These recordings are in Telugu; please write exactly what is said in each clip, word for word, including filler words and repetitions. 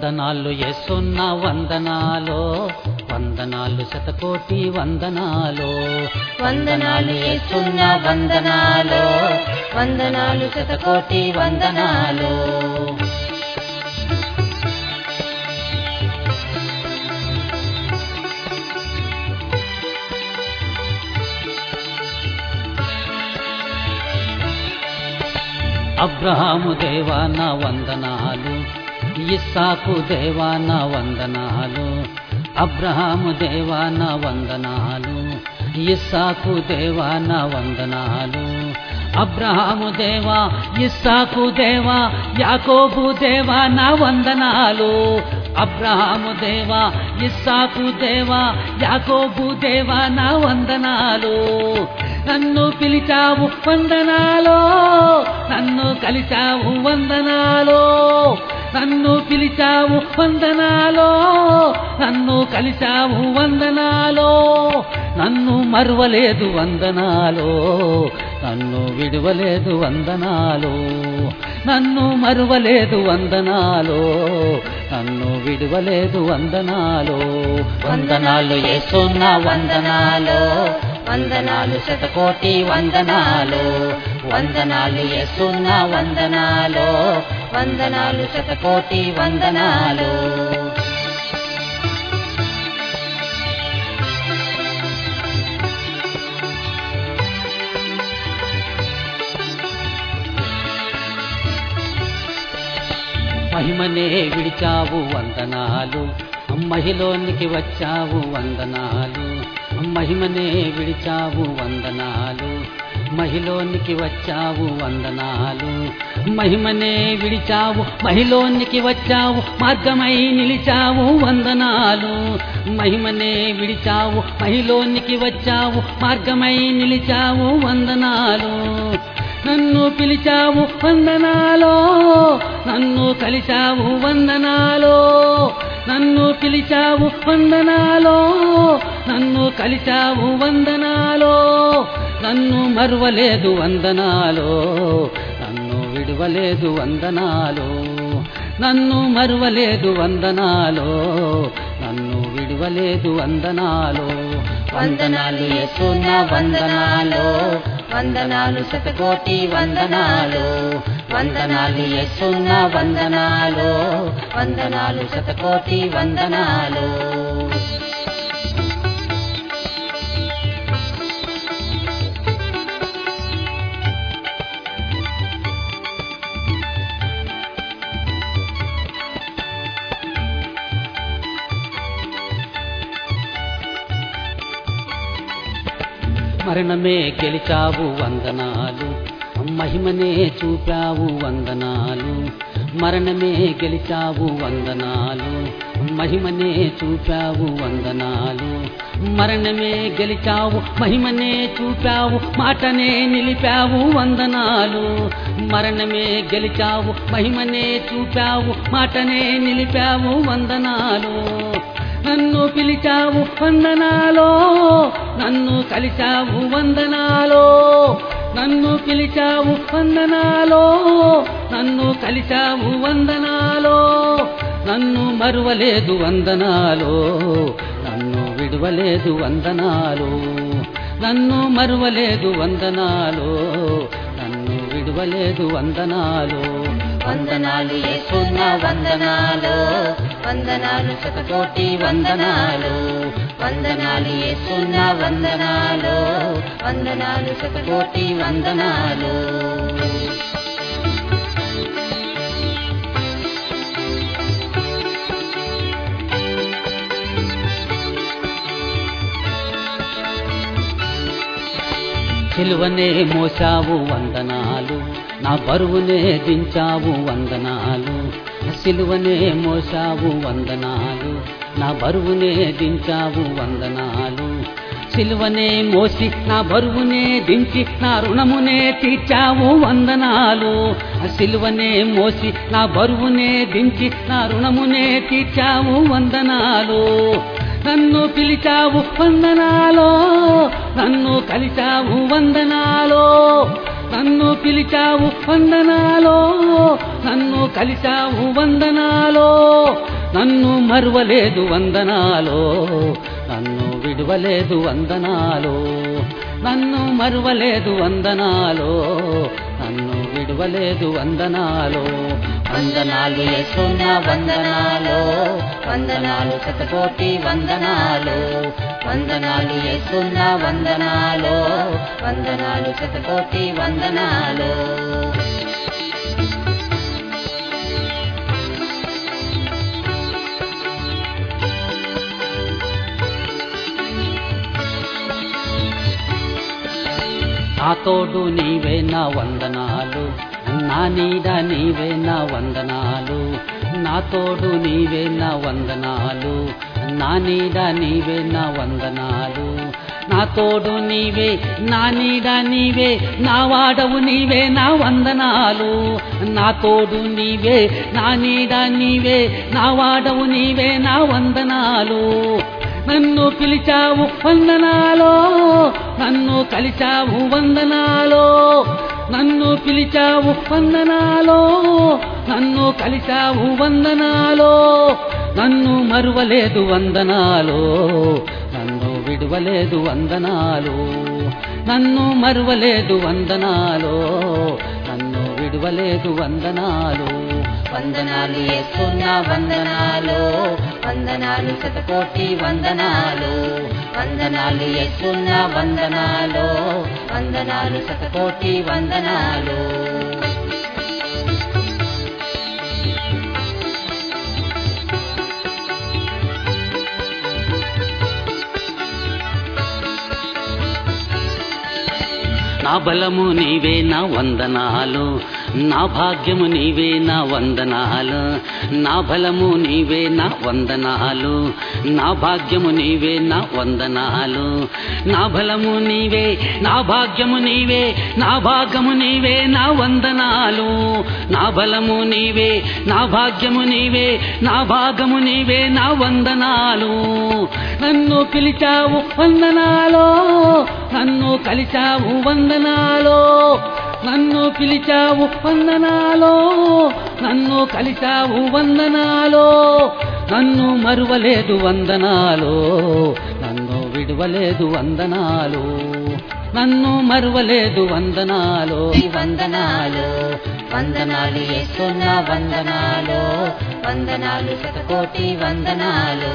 వందనాలు యేసున్న వందనాలు వందనాలు శతకోటి వందనాలు వందనాలు యేసున్న వందనాలు వందనాలు శతకోటి వందనాలు అబ్రహాము దేవా నా వందనాలు ఇస్సాకు దేవా నా వందనాలు అబ్రహాము దేవా నా వందనాలు ఇస్సాకు దేవా నా వందనాలు అబ్రహాము దేవా ఇస్సాకు దేవా యాకోబు దేవా నా వందనాలు అబ్రహాము దేవా ఇస్సాకు దేవా యాకోబు దేవా నా వందనాలు నన్ను పిలిచావు వందనాలో నన్ను కలిచావు వందనాలో నన్ను పిలిచావు వందనాలో నన్ను కలిచావు వందనాలో నన్ను మరువలేదు వందనాలో నన్ను విడువలేదు వందనాలో నన్ను మరువలేదు వందనాలో నన్ను విడువలేదు వందనాలో వందనాలు యేసున్న వందనాలు వందనాలు శతకోటి వందనాలు వందనాలు యేసున్న వందనాలు వందనాలు శతకోటి వందనాలు మహిమనే విడిచావు వందనాలు మహిలోనికి వచ్చావు వందనాలు మహిమనే విడిచావు వందనాలు మహిలోనికి వచ్చావు వందనాలు మహిమనే విడిచావు మహిలోనికి వచ్చావు మార్గమై నిలిచావు వందనాలు మహిమనే విడిచావు మహిలోనికి వచ్చావు మార్గమై నిలిచావు వందనాలు నన్ను పిలిచావు వందనాలో నన్ను కలిచావు వందనాలో నన్ను పిలిచావు వందనాలో నన్ను కలిచావు వందనాలో నన్ను మరువలేదు వందనాలో నన్ను విడువలేదు వందనాలో నన్ను మరువలేదు వందనాలో నన్ను విడువలేదు వందనాలో వందనాలు యేసున్న వందనాలు వందనాలు శతకోటి వందనాలు వందనాలు యేసున్న వందనాలు వందనాలు శతకోటి వందనాలు మరణమే గెలిచావు వందనాలు మహిమనే చూపావు వందనాలు మరణమే గెలిచావు వందనాలు మహిమనే చూపావు వందనాలు మరణమే గెలిచావు మహిమనే చూపావు మాటనే నిలిపావు వందనాలు మరణమే గెలిచావు మహిమనే చూపావు మాటనే నిలిపావు వందనాలు నన్ను పిలిచావు వందనాలో నన్ను కలిచావు వందనాలో నన్ను పిలిచావు వందనాలో నన్ను కలిచావు వందనాలో నన్ను మరువలేదు వందనాలో నన్ను విడువలేదు వందనాలో నన్ను మరువలేదు వందనాలో నన్ను విడువలేదు వందనాలో వందనాలు యేసున్న వందనాలు వందనాలు శతకోటి వందనాలు వందనాలు యేసున్న వందనాలు వందనాలు శతకోటి వందనాలు సిలువనే మోసావు వందనాలు నా బరువునే దించావు వందనాలు సిలువనే మోసావు వందనాలు నా బరువునే దించావు వందనాలు సిలువనే మోసి నా బరువునే దించి నా రుణమునే తీర్చావు వందనాలు సిలువనే మోసి నా బరువునే దించి నా రుణమునే తీర్చావు వందనాలు నన్ను పిలిచావు వందనాలో నన్ను కలిచావు వందనాలో నన్ను పిలిచావు వందనాలో నన్ను కలిచావు వందనాలో నన్ను మరువలేదు వందనాలో, నన్ను విడువలేదు వందనాలో, నన్ను మరువలేదు వందనాలో, నన్ను విడువలేదు వందనాలో. వందనాలు యేసయ్యా వందనాలు, వందనాలు శతకోటి వందనాలు, వందనాలు యేసయ్యా వందనాలు, వందనాలు శతకోటి వందనాలు. నా తోడు నీవే నా వందనాలు, నా నీడ నీవే నా వందనాలు, నా తోడు నీవే నా వందనాలు, నా నీడ నీవే నా వందనాలు, నా తోడు నీవే నా నీడ నీవే నా వాడవు నీవే నా వందనాలు, నా తోడు నీవే నా నీడ నీవే నా వాడవు నీవే నా వందనాలు. నన్ను పిలిచావు వందనాలో, నన్ను కలిచావు వందనాలో, నన్ను పిలిచావు వందనాలో, నన్ను కలిచావు వందనాలో, నన్ను మరువలేదు వందనాలో, నన్ను విడువలేదు వందనాలు, నన్ను మరువలేదు వందనాలో, నన్ను విడువలేదు వందనాలు. వందనాలు యేసయ్యా వందనాలు, వందనాలు శతకోటి వందనాలు, వందనాలు యేసయ్యా వందనాలు, వందనాలు శతకోటి వందనాలు. నా బలము నీవే నా వందనాలు, నా భాగ్యము నీవే నా వందనాలు, నా బలము నీవే నా వందనాలు, నా భాగ్యము నీవే నా వందనాలు, నా బలము నీవే నా భాగ్యము నీవే నా భాగ్యము నీవే నా వందనాలు, నా బలము నీవే నా భాగ్యము నీవే నా భాగము నీవే నా వందనాలు. నన్ను పిలిచావు వందనాలో, నన్ను కలిచావు వందనాలో, నన్ను పిలిచావు వందనాలో, నన్ను కలిచావు వందనాలో, నన్ను మరువలేదు వందనాలో, నన్ను విడువలేదు వందనాలు, నన్ను మరువలేదు వందనాలో. వందనాలు వందనాలు యేసయ్యా వందనాలు, వందనాలు శతకోటి వందనాలు.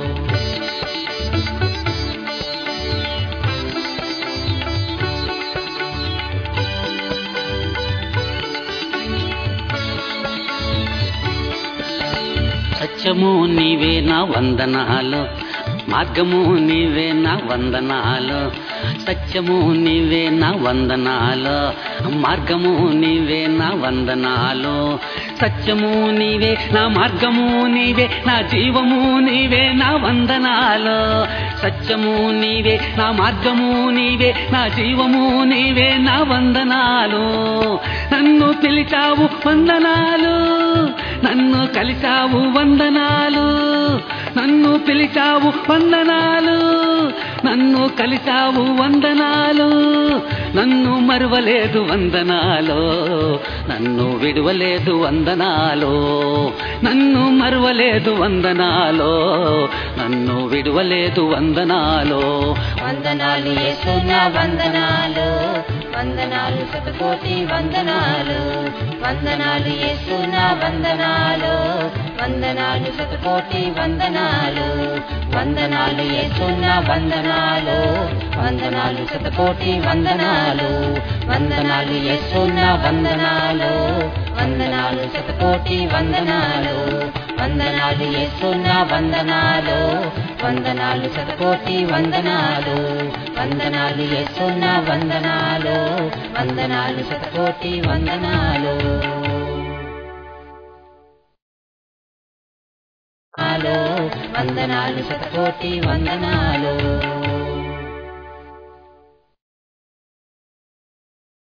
సత్యము నీవే నా వందనాలు, మార్గము నీవే నా వందనాలు, సత్యము నీవే నా వందనాలు, మార్గము నీవే నా వందనాలు, సత్యము నీవే నా మార్గము నీవే నా జీవము నీవే నా వందనాలు, సత్యము నీవే నా మార్గము నీవే నా జీవము నీవే నా వందనాలు. నన్ను పిలిచావు వందనాలు, నన్ను కలిచావు వందనాలు, నన్ను పిలిచావు వందనాలు, నన్ను కలిచావు వందనాలు, నన్ను మరువలేదు వందనాలు, నన్ను విడువలేదు వందనాలు, నన్ను మరువలేదు వందనాలు, నన్ను విడువలేదు వందనాలు. వందనాలు యేసయ్యా వందనాలు, వందనాలు శతకోటి వందనాలు, వందనాలు యేసయ్యా వందనాలు, వందనాలు శతకోటి వందనాలు, వందనాలు యేసయ్యా వందనాలు, వందనాలు శతకోటి వందనాలు, వందనాలు యేసయ్యా వందనాలు, వందనాలు శతకోటి వందనాలు, వందనాలు యేసయ్యా వందనాలు, వందనాలు శతకోటి వందనాలు, వందనాలు యేసయ్యా వందనాలు, వందనాలు శతకోటి వందనాలు. వందనాలు శతకోటి వందనాలు.